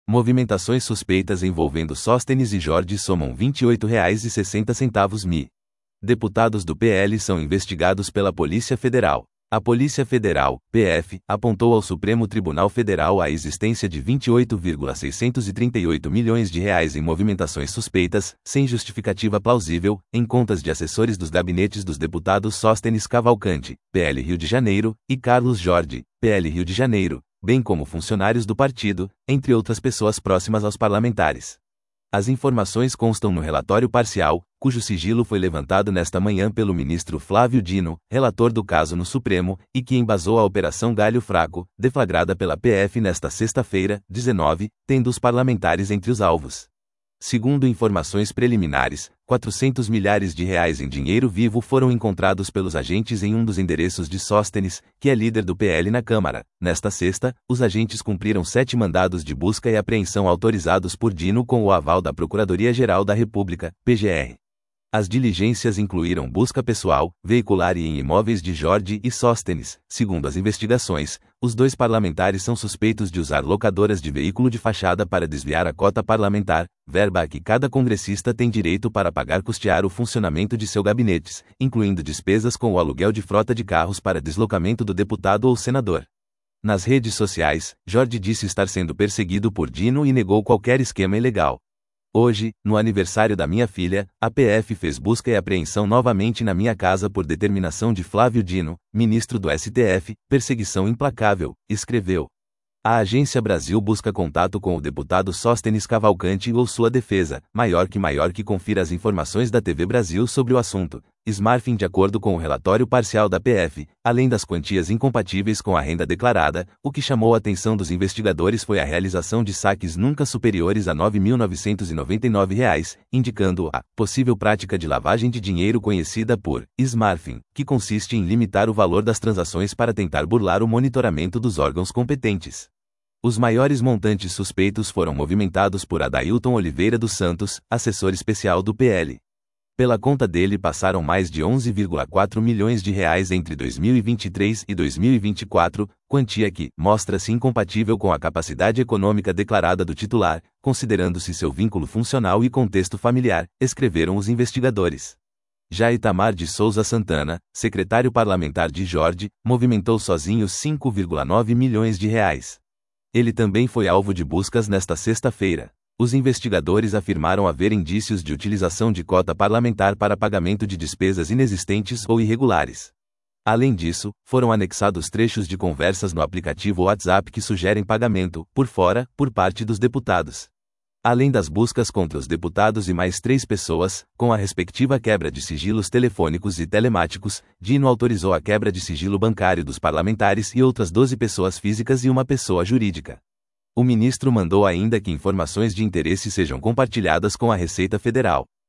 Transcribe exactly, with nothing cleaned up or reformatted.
Movimentações suspeitas envolvendo Sóstenes e Jorge somam vinte e oito reais e sessenta centavos mi. Deputados do P L são investigados pela Polícia Federal. A Polícia Federal, P F, apontou ao Supremo Tribunal Federal a existência de vinte e oito vírgula seiscentos e trinta e oito milhões de reais em movimentações suspeitas, sem justificativa plausível, em contas de assessores dos gabinetes dos deputados Sóstenes Cavalcante, P L Rio de Janeiro, e Carlos Jorge, P L Rio de Janeiro, bem como funcionários do partido, entre outras pessoas próximas aos parlamentares. As informações constam no relatório parcial, cujo sigilo foi levantado nesta manhã pelo ministro Flávio Dino, relator do caso no Supremo, e que embasou a Operação Galho Fraco, deflagrada pela P F nesta sexta-feira, dezenove, tendo os parlamentares entre os alvos. Segundo informações preliminares, quatrocentos milhares de reais em dinheiro vivo foram encontrados pelos agentes em um dos endereços de Sóstenes, que é líder do P L na Câmara. Nesta sexta, os agentes cumpriram sete mandados de busca e apreensão autorizados por Dino com o aval da Procuradoria-Geral da República, P G R. As diligências incluíram busca pessoal, veicular e em imóveis de Jorge e Sóstenes. Segundo as investigações, os dois parlamentares são suspeitos de usar locadoras de veículo de fachada para desviar a cota parlamentar, verba a que cada congressista tem direito para pagar custear o funcionamento de seus gabinetes, incluindo despesas com o aluguel de frota de carros para deslocamento do deputado ou senador. Nas redes sociais, Jorge disse estar sendo perseguido por Dino e negou qualquer esquema ilegal. Hoje, no aniversário da minha filha, a P F fez busca e apreensão novamente na minha casa por determinação de Flávio Dino, ministro do S T F, perseguição implacável, escreveu. A Agência Brasil busca contato com o deputado Sóstenes Cavalcante ou sua defesa, maior que maior que confira as informações da T V Brasil sobre o assunto. Smarfim de acordo com o relatório parcial da P F, além das quantias incompatíveis com a renda declarada, o que chamou a atenção dos investigadores foi a realização de saques nunca superiores a nove mil novecentos e noventa e nove reais, indicando a possível prática de lavagem de dinheiro conhecida por Smarfim, que consiste em limitar o valor das transações para tentar burlar o monitoramento dos órgãos competentes. Os maiores montantes suspeitos foram movimentados por Adailton Oliveira dos Santos, assessor especial do P L. Pela conta dele passaram mais de onze vírgula quatro milhões de reais entre dois mil e vinte e três e dois mil e vinte e quatro, quantia que mostra-se incompatível com a capacidade econômica declarada do titular, considerando-se seu vínculo funcional e contexto familiar, escreveram os investigadores. Já Itamar de Souza Santana, secretário parlamentar de Jorge, movimentou sozinho cinco vírgula nove milhões de reais. Ele também foi alvo de buscas nesta sexta-feira. Os investigadores afirmaram haver indícios de utilização de cota parlamentar para pagamento de despesas inexistentes ou irregulares. Além disso, foram anexados trechos de conversas no aplicativo WhatsApp que sugerem pagamento, por fora, por parte dos deputados. Além das buscas contra os deputados e mais três pessoas, com a respectiva quebra de sigilos telefônicos e telemáticos, Dino autorizou a quebra de sigilo bancário dos parlamentares e outras doze pessoas físicas e uma pessoa jurídica. O ministro mandou ainda que informações de interesse sejam compartilhadas com a Receita Federal.